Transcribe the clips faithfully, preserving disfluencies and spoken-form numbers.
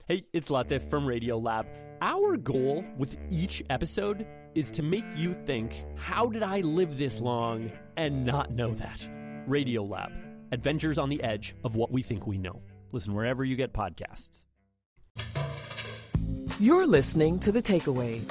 Hey, it's Latif from Radiolab. Our goal with each episode is to make you think, how did I live this long and not know that? Radiolab, adventures on the edge of what we think we know. Listen wherever you get podcasts. You're listening to The Takeaway.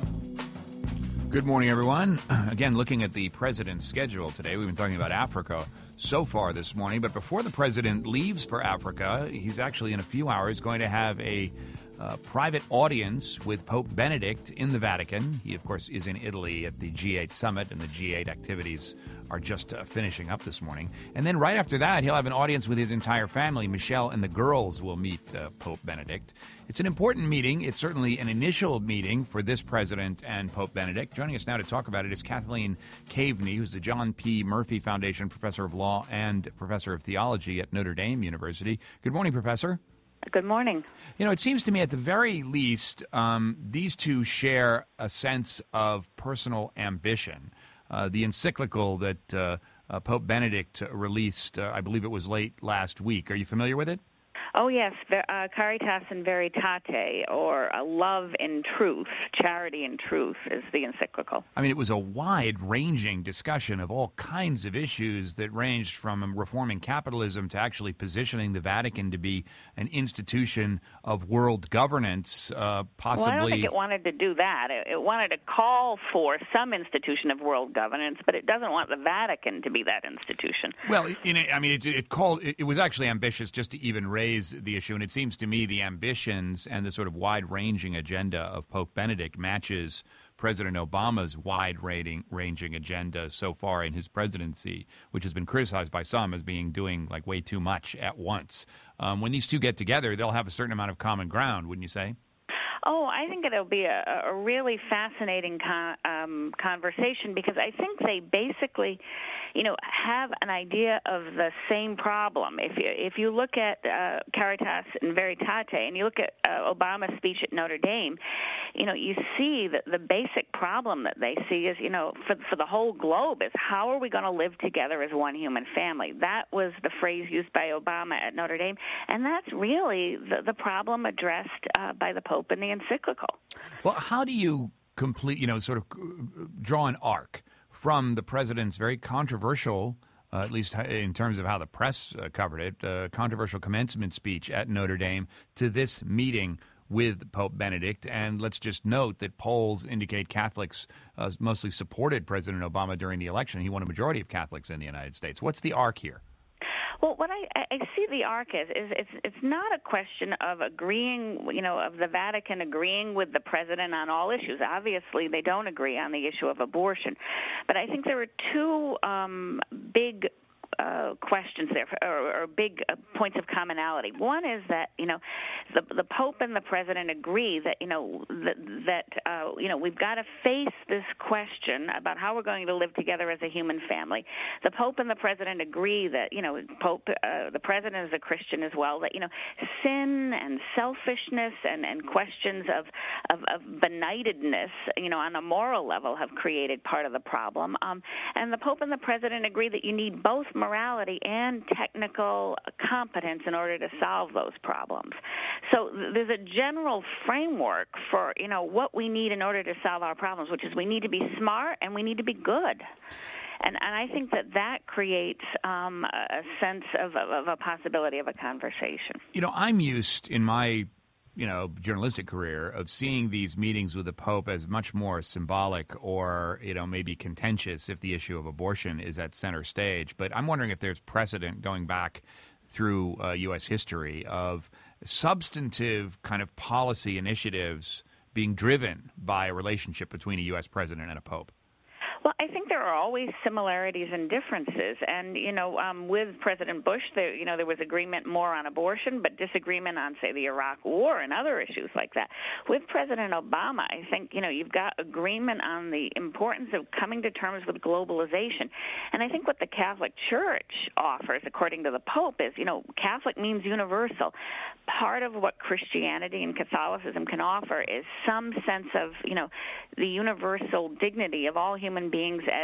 Good morning, everyone. Again, looking at the president's schedule today, we've been talking about Africa so far this morning. But before the president leaves for Africa, he's actually in a few hours going to have a uh, private audience with Pope Benedict in the Vatican. He, of course, is in Italy at the G eight summit, and the G eight activities are just uh, finishing up this morning. And then right after that, he'll have an audience with his entire family. Michelle and the girls will meet uh, Pope Benedict. It's an important meeting. It's certainly an initial meeting for this president and Pope Benedict. Joining us now to talk about it is Kathleen Caveney, who's the John P. Murphy Foundation Professor of Law and Professor of Theology at Notre Dame University. Good morning, Professor. Good morning. You know, it seems to me at the very least, um, these two share a sense of personal ambition. Uh, the encyclical that uh, uh, Pope Benedict released, uh, I believe it was late last week. Are you familiar with it? Oh, yes, uh, Caritas in Veritate, or uh, Love in Truth, Charity in Truth, is the encyclical. I mean, it was a wide-ranging discussion of all kinds of issues that ranged from reforming capitalism to actually positioning the Vatican to be an institution of world governance, uh, possibly... Well, I don't think it wanted to do that. It, it wanted to call for some institution of world governance, but it doesn't want the Vatican to be that institution. Well, in a, I mean, it, it called. It, it was actually ambitious just to even raise the issue, and it seems to me the ambitions and the sort of wide-ranging agenda of Pope Benedict matches President Obama's wide-ranging agenda so far in his presidency, which has been criticized by some as being doing like way too much at once. Um, when these two get together, they'll have a certain amount of common ground, wouldn't you say? Oh, I think it'll be a, a really fascinating con- um, conversation, because I think they basically, you know, have an idea of the same problem. If you if you look at uh, Caritas in Veritate and you look at uh, Obama's speech at Notre Dame, you know, you see that the basic problem that they see is, you know, for for the whole globe is how are we going to live together as one human family? That was the phrase used by Obama at Notre Dame, and that's really the, the problem addressed uh, by the Pope in the encyclical. Well, how do you complete, you know, sort of draw an arc from the president's very controversial, uh, at least in terms of how the press uh, covered it, uh, controversial commencement speech at Notre Dame to this meeting with Pope Benedict? And let's just note that polls indicate Catholics uh, mostly supported President Obama during the election. He won a majority of Catholics in the United States. What's the arc here? Well, what I, I see the arc is, is it's it's not a question of agreeing, you know, of the Vatican agreeing with the president on all issues. Obviously, they don't agree on the issue of abortion. But I think there are two um, big Uh, questions there, or, or big uh, points of commonality. One is that, you know, the, the Pope and the President agree that, you know, that, that uh, you know, we've got to face this question about how we're going to live together as a human family. The Pope and the President agree that, you know, Pope, uh, the President is a Christian as well, that, you know, sin and selfishness and, and questions of, of, of benightedness, you know, on a moral level have created part of the problem. Um, and the Pope and the President agree that you need both morality and technical competence in order to solve those problems. So there's a general framework for, you know, what we need in order to solve our problems, which is we need to be smart and we need to be good. And, and I think that that creates um, a sense of, of, of a possibility of a conversation. You know, I'm used in my you know, journalistic career of seeing these meetings with the Pope as much more symbolic or, you know, maybe contentious if the issue of abortion is at center stage. But I'm wondering if there's precedent going back through uh, U S history of substantive kind of policy initiatives being driven by a relationship between a U S president and a Pope. Well, I think there are always similarities and differences. And, you know, um, with President Bush, there, you know, there was agreement more on abortion, but disagreement on, say, the Iraq War and other issues like that. With President Obama, I think, you know, you've got agreement on the importance of coming to terms with globalization. And I think what the Catholic Church offers, according to the Pope, is, you know, Catholic means universal. Part of what Christianity and Catholicism can offer is some sense of, you know, the universal dignity of all human beings as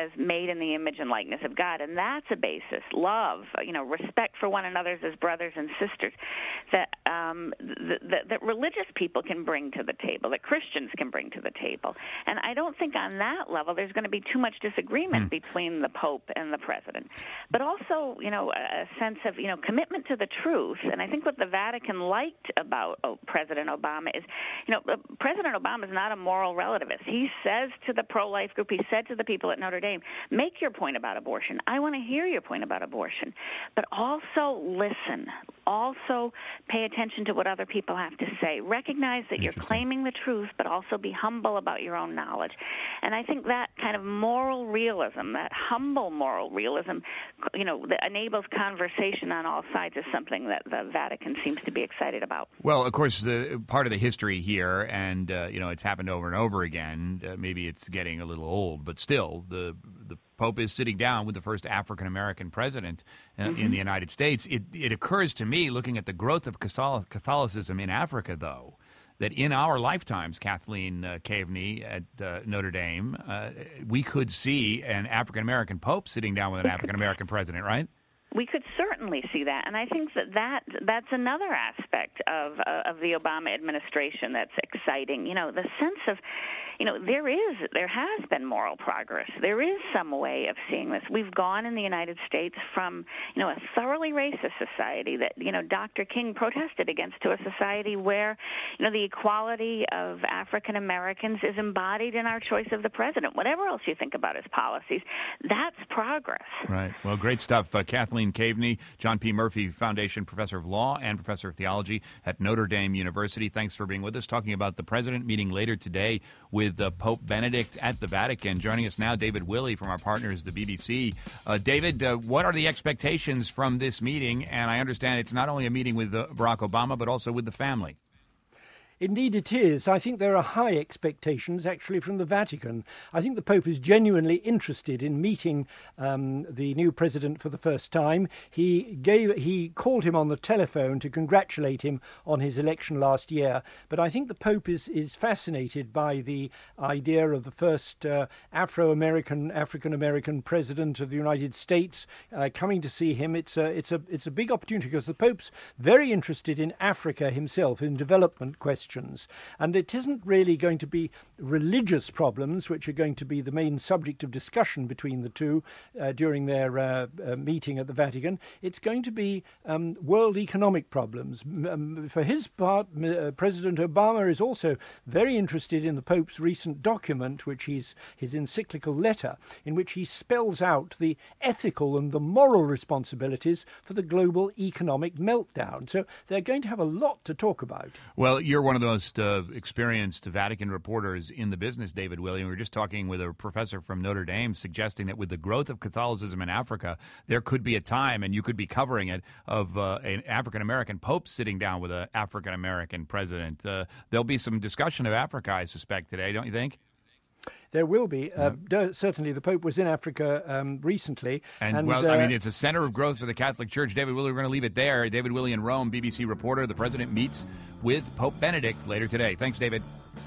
as made in the image and likeness of God, and that's a basis. Love, you know, respect for one another as brothers and sisters that um, th- th- that religious people can bring to the table, that Christians can bring to the table. And I don't think on that level there's going to be too much disagreement mm. between the Pope and the President. But also, you know, a sense of, you know, commitment to the truth. And I think what the Vatican liked about oh, President Obama is, you know, President Obama is not a moral relativist. He says to the pro-life group, he said to the people at Notre Dame, make your point about abortion. I want to hear your point about abortion. But also listen. Also pay attention to what other people have to say. Recognize that you're claiming the truth, but also be humble about your own knowledge. And I think that kind of moral realism, that humble moral realism, you know, that enables conversation on all sides is something that the Vatican seems to be excited about. Well, of course, the part of the history here, and, uh, you know, it's happened over and over again. Uh, maybe it's getting a little old, but still, the the Pope is sitting down with the first African-American president uh, mm-hmm. in the United States. It, it occurs to me, looking at the growth of Catholicism in Africa, though, that in our lifetimes, Kathleen uh, Kaveny at uh, Notre Dame, uh, we could see an African-American Pope sitting down with an African-American president, right? We could certainly see that, and I think that, that that's another aspect of uh, of the Obama administration that's exciting. You know, the sense of, you know, there is, there has been moral progress. There is some way of seeing this. We've gone in the United States from, you know, a thoroughly racist society that, you know, Doctor King protested against to a society where, you know, the equality of African Americans is embodied in our choice of the president. Whatever else you think about his policies, that's progress. Right. Well, great stuff. Uh, Kathleen Kaveny, John P. Murphy Foundation Professor of Law and Professor of Theology at Notre Dame University. Thanks for being with us, talking about the president meeting later today with uh, Pope Benedict at the Vatican. Joining us now, David Willey from our partners, the B B C. Uh, David, uh, what are the expectations from this meeting? And I understand it's not only a meeting with uh, Barack Obama, but also with the family. Indeed it is. I think there are high expectations, actually, from the Vatican. I think the Pope is genuinely interested in meeting um, the new president for the first time. He gave, he called him on the telephone to congratulate him on his election last year. But I think the Pope is, is fascinated by the idea of the first uh, Afro-American, African-American president of the United States uh, coming to see him. It's a, it's a, it's a big opportunity because the Pope's very interested in Africa himself, in development questions. And it isn't really going to be religious problems which are going to be the main subject of discussion between the two uh, during their uh, uh, meeting at the Vatican. It's going to be um, world economic problems. Um, for his part, uh, President Obama is also very interested in the Pope's recent document, which he's his encyclical letter, in which he spells out the ethical and the moral responsibilities for the global economic meltdown. So they're going to have a lot to talk about. Well, you're one of the most uh, experienced Vatican reporters in the business, David Willey. We were just talking with a professor from Notre Dame suggesting that with the growth of Catholicism in Africa, there could be a time, and you could be covering it, of uh, an African-American Pope sitting down with an African-American president. Uh, there'll be some discussion of Africa, I suspect, today, don't you think? There will be. Uh, yeah. Certainly, the Pope was in Africa um, recently. And, and well, uh, I mean, it's a center of growth for the Catholic Church. David Willey, we're going to leave it there. David Willey in Rome, B B C reporter. The president meets with Pope Benedict later today. Thanks, David.